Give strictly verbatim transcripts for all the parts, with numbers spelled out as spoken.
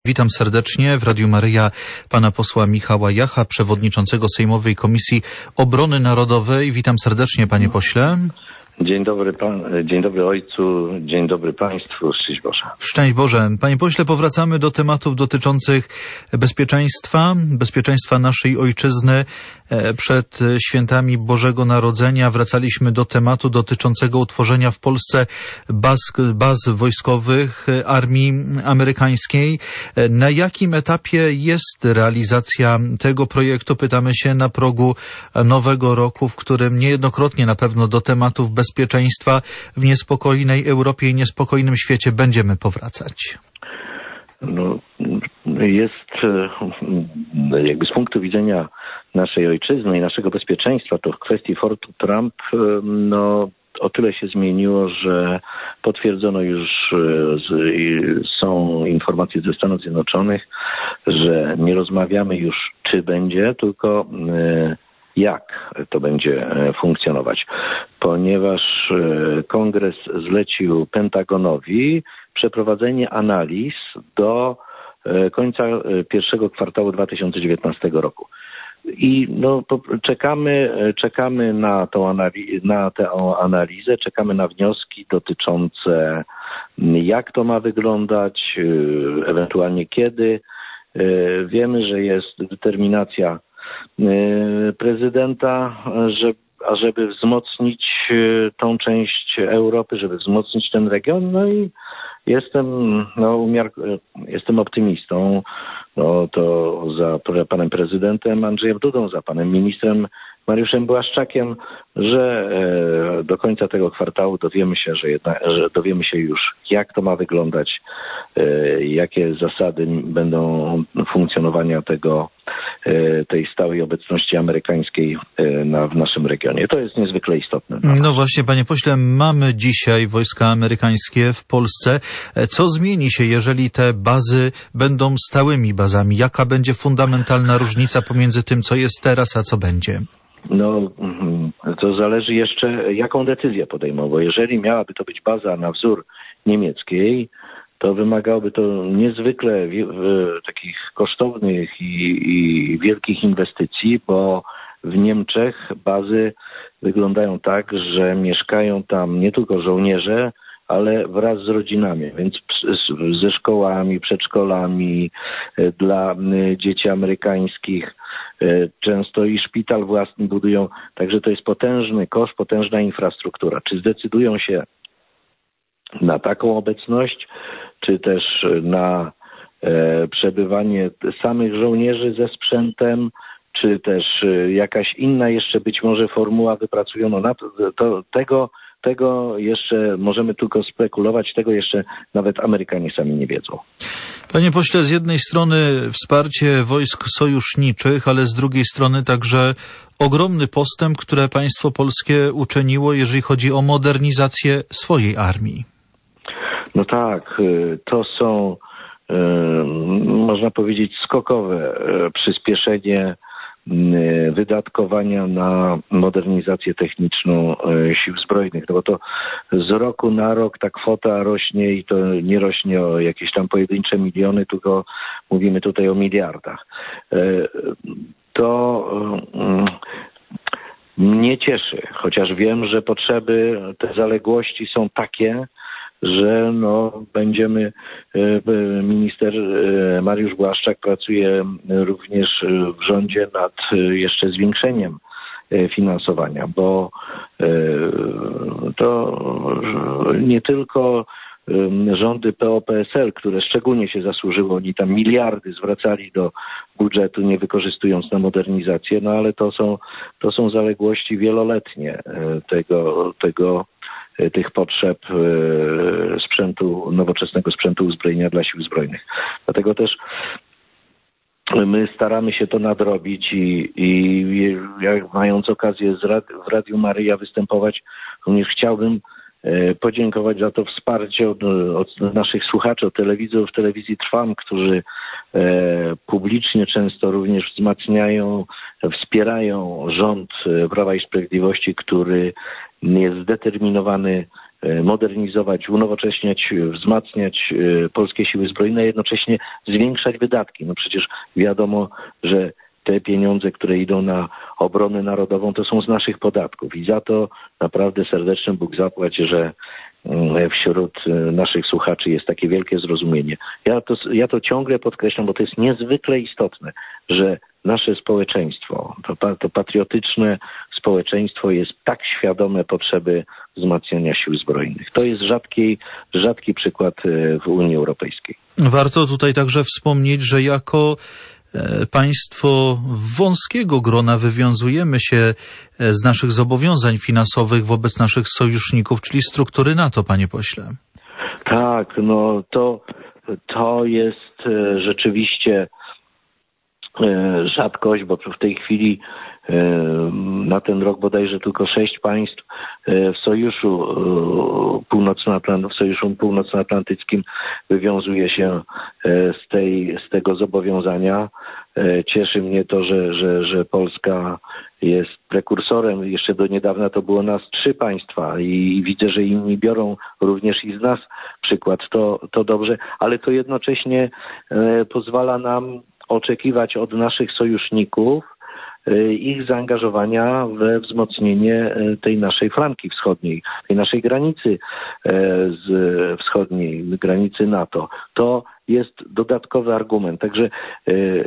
Witam serdecznie w Radiu Maryja pana posła Michała Jacha, przewodniczącego Sejmowej Komisji Obrony Narodowej. Witam serdecznie, panie pośle. Dzień dobry, pan, dzień dobry ojcu, dzień dobry państwu, szczęść Boże. Szczęść Boże. Panie pośle, powracamy do tematów dotyczących bezpieczeństwa, bezpieczeństwa naszej ojczyzny. Przed świętami Bożego Narodzenia wracaliśmy do tematu dotyczącego utworzenia w Polsce baz, baz wojskowych armii amerykańskiej. Na jakim etapie jest realizacja tego projektu? Pytamy się na progu nowego roku, w którym niejednokrotnie na pewno do tematów bezpieczeństwa w niespokojnej Europie i niespokojnym świecie będziemy powracać. No, jest jakby z punktu widzenia naszej ojczyzny i naszego bezpieczeństwa, to w kwestii Fortu Trump no, o tyle się zmieniło, że potwierdzono już, są informacje ze Stanów Zjednoczonych, że nie rozmawiamy już czy będzie, tylko jak to będzie funkcjonować, ponieważ Kongres zlecił Pentagonowi przeprowadzenie analiz do końca pierwszego kwartału dwa tysiące dziewiętnastego roku. I no, czekamy, czekamy na tą, analiz- na tę analizę, czekamy na wnioski dotyczące jak to ma wyglądać, ewentualnie kiedy. Wiemy, że jest determinacja prezydenta, że, ażeby wzmocnić tą część Europy, żeby wzmocnić ten region. No i jestem, no, umiar- jestem optymistą. No, to za panem prezydentem Andrzejem Dudą, za panem ministrem Mariuszem Błaszczakiem, że e, do końca tego kwartału dowiemy się, że, jedna, że dowiemy się już, jak to ma wyglądać, e, jakie zasady będą funkcjonowania tego, e, tej stałej obecności amerykańskiej e, na, w naszym regionie. To jest niezwykle istotne. No właśnie, panie pośle, mamy dzisiaj wojska amerykańskie w Polsce. Co zmieni się, jeżeli te bazy będą stałymi bazami? Jaka będzie fundamentalna różnica pomiędzy tym, co jest teraz, a co będzie? No, to zależy jeszcze, jaką decyzję podejmą, bo jeżeli miałaby to być baza na wzór niemieckiej, to wymagałoby to niezwykle takich kosztownych i, i wielkich inwestycji, bo w Niemczech bazy wyglądają tak, że mieszkają tam nie tylko żołnierze, ale wraz z rodzinami, więc ze szkołami, przedszkolami dla dzieci amerykańskich. Często i szpital własny budują, także to jest potężny koszt, potężna infrastruktura. Czy zdecydują się na taką obecność, czy też na e, przebywanie samych żołnierzy ze sprzętem, czy też jakaś inna jeszcze być może formuła wypracujona na to, to tego Tego jeszcze możemy tylko spekulować, tego jeszcze nawet Amerykanie sami nie wiedzą. Panie pośle, z jednej strony wsparcie wojsk sojuszniczych, ale z drugiej strony także ogromny postęp, które państwo polskie uczyniło, jeżeli chodzi o modernizację swojej armii. No tak, to są, można powiedzieć, skokowe przyspieszenie wydatkowania na modernizację techniczną sił zbrojnych, no bo to z roku na rok ta kwota rośnie i to nie rośnie o jakieś tam pojedyncze miliony, tylko mówimy tutaj o miliardach. To mnie cieszy, chociaż wiem, że potrzeby, te zaległości są takie, że no, będziemy, minister Mariusz Błaszczak pracuje również w rządzie nad jeszcze zwiększeniem finansowania, bo to nie tylko rządy P O P S L, które szczególnie się zasłużyły, oni tam miliardy zwracali do budżetu, nie wykorzystując na modernizację, no ale to są, to są zaległości wieloletnie tego, tego tych potrzeb sprzętu, nowoczesnego sprzętu uzbrojenia dla sił zbrojnych. Dlatego też my staramy się to nadrobić i, i jak mając okazję z rad, w Radiu Maryja występować, również chciałbym podziękować za to wsparcie od, od naszych słuchaczy, od telewidzów, telewizji Trwam, którzy e, publicznie często również wzmacniają, wspierają rząd Prawa i Sprawiedliwości, który jest zdeterminowany modernizować, unowocześniać, wzmacniać polskie siły zbrojne, a jednocześnie zwiększać wydatki. No przecież wiadomo, że te pieniądze, które idą na obronę narodową, to są z naszych podatków i za to naprawdę serdeczny Bóg zapłać, że wśród naszych słuchaczy jest takie wielkie zrozumienie. Ja to, ja to ciągle podkreślam, bo to jest niezwykle istotne, że nasze społeczeństwo, to, to patriotyczne społeczeństwo jest tak świadome potrzeby wzmacniania sił zbrojnych. To jest rzadki, rzadki przykład w Unii Europejskiej. Warto tutaj także wspomnieć, że jako państwo wąskiego grona wywiązujemy się z naszych zobowiązań finansowych wobec naszych sojuszników, czyli struktury NATO, panie pośle. Tak, no to, to jest rzeczywiście rzadkość, bo w tej chwili na ten rok bodajże tylko sześć państw w Sojuszu Północnoatlantyckim, w Sojuszu Północnoatlantyckim wywiązuje się z, tej, z tego zobowiązania. Cieszy mnie to, że, że, że Polska jest prekursorem. Jeszcze do niedawna to było nas trzy państwa i widzę, że inni biorą również i z nas przykład. To, to dobrze, ale to jednocześnie pozwala nam oczekiwać od naszych sojuszników ich zaangażowania we wzmocnienie tej naszej flanki wschodniej, tej naszej granicy z wschodniej, granicy NATO. To jest dodatkowy argument. Także y, y,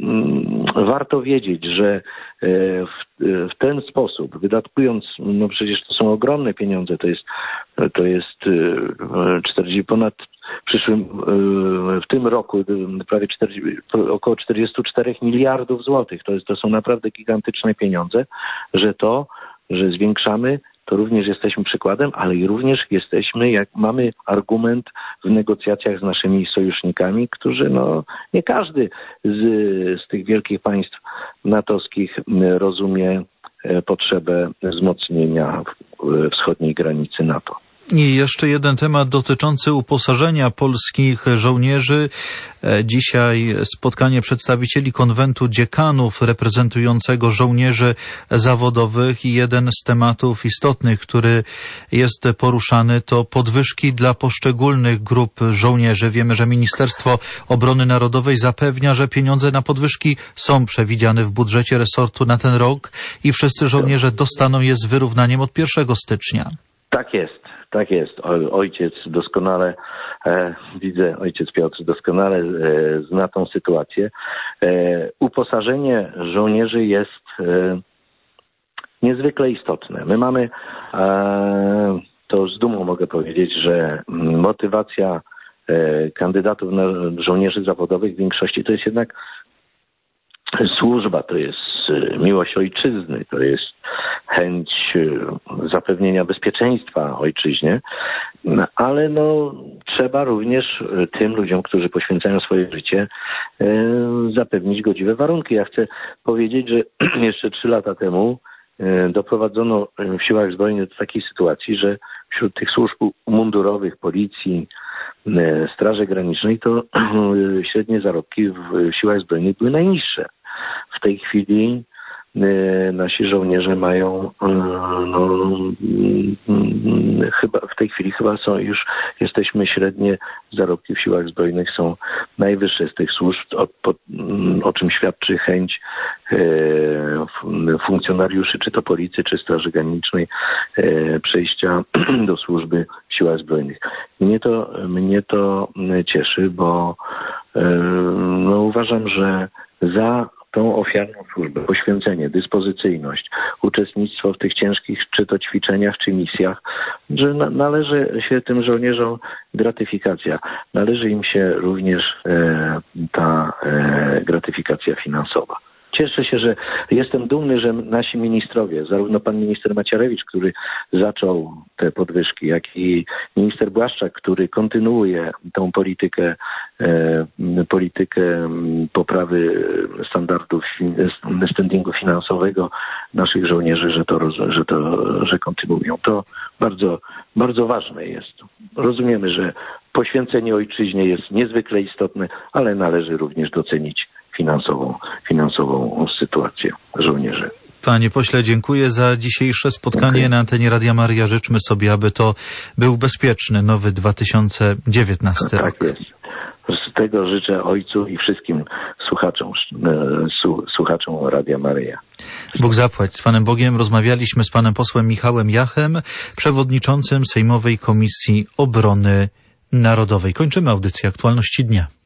warto wiedzieć, że w, w ten sposób, wydatkując, no przecież to są ogromne pieniądze, to jest, to jest czterdzieści ponad w przyszłym, w tym roku prawie czterdzieści, około czterdzieści cztery miliardów złotych. To jest, to są naprawdę gigantyczne pieniądze, że to, że zwiększamy, to również jesteśmy przykładem, ale i również jesteśmy, jak mamy argument w negocjacjach z naszymi sojusznikami, którzy, no, nie każdy z, z tych wielkich państw natowskich rozumie potrzebę wzmocnienia wschodniej granicy NATO. I jeszcze jeden temat dotyczący uposażenia polskich żołnierzy. Dzisiaj spotkanie przedstawicieli konwentu dziekanów reprezentującego żołnierzy zawodowych i jeden z tematów istotnych, który jest poruszany, to podwyżki dla poszczególnych grup żołnierzy. Wiemy, że Ministerstwo Obrony Narodowej zapewnia, że pieniądze na podwyżki są przewidziane w budżecie resortu na ten rok i wszyscy żołnierze dostaną je z wyrównaniem od pierwszego stycznia. Tak jest. Tak jest. Ojciec doskonale, e, widzę, ojciec Piotr doskonale e, zna tą sytuację. E, uposażenie żołnierzy jest e, niezwykle istotne. My mamy, e, to z dumą mogę powiedzieć, że motywacja e, kandydatów na żołnierzy zawodowych w większości to jest jednak służba, to jest miłość ojczyzny, to jest chęć zapewnienia bezpieczeństwa ojczyźnie, no, ale no, trzeba również tym ludziom, którzy poświęcają swoje życie, e, zapewnić godziwe warunki. Ja chcę powiedzieć, że jeszcze trzy lata temu e, doprowadzono w siłach zbrojnych do takiej sytuacji, że wśród tych służb mundurowych, policji, e, Straży Granicznej, to e, średnie zarobki w siłach zbrojnych były najniższe. W tej chwili e, nasi żołnierze mają, e, no, e, chyba w tej chwili chyba są już, jesteśmy średnie zarobki w siłach zbrojnych są najwyższe z tych służb, o, po, o czym świadczy chęć e, funkcjonariuszy, czy to policji, czy Straży Granicznej, e, przejścia do służby w siłach zbrojnych. Mnie to, mnie to cieszy, bo e, no, uważam, że za tą ofiarną służbę, poświęcenie, dyspozycyjność, uczestnictwo w tych ciężkich czy to ćwiczeniach, czy misjach, że na, należy się tym żołnierzom gratyfikacja. Należy im się również e, ta e, gratyfikacja finansowa. Cieszę się, że jestem dumny, że nasi ministrowie, zarówno pan minister Macierewicz, który zaczął te podwyżki, jak i minister Błaszczak, który kontynuuje tą politykę, e, politykę poprawy standardów standingu finansowego naszych żołnierzy, że to, że to, że kontynuują. To bardzo, bardzo ważne jest. Rozumiemy, że poświęcenie ojczyźnie jest niezwykle istotne, ale należy również docenić finansową, finansową sytuację żołnierzy. Panie pośle, dziękuję za dzisiejsze spotkanie dziękuję. Na antenie Radia Maryja. Życzmy sobie, aby to był bezpieczny nowy dwa tysiące dziewiętnasty no, rok. Tak jest. Z tego życzę Ojcu i wszystkim słuchaczom, słuchaczom Radia Maryja. Bóg zapłać. Z Panem Bogiem rozmawialiśmy z Panem posłem Michałem Jachem, przewodniczącym Sejmowej Komisji Obrony Narodowej. Kończymy audycję Aktualności Dnia.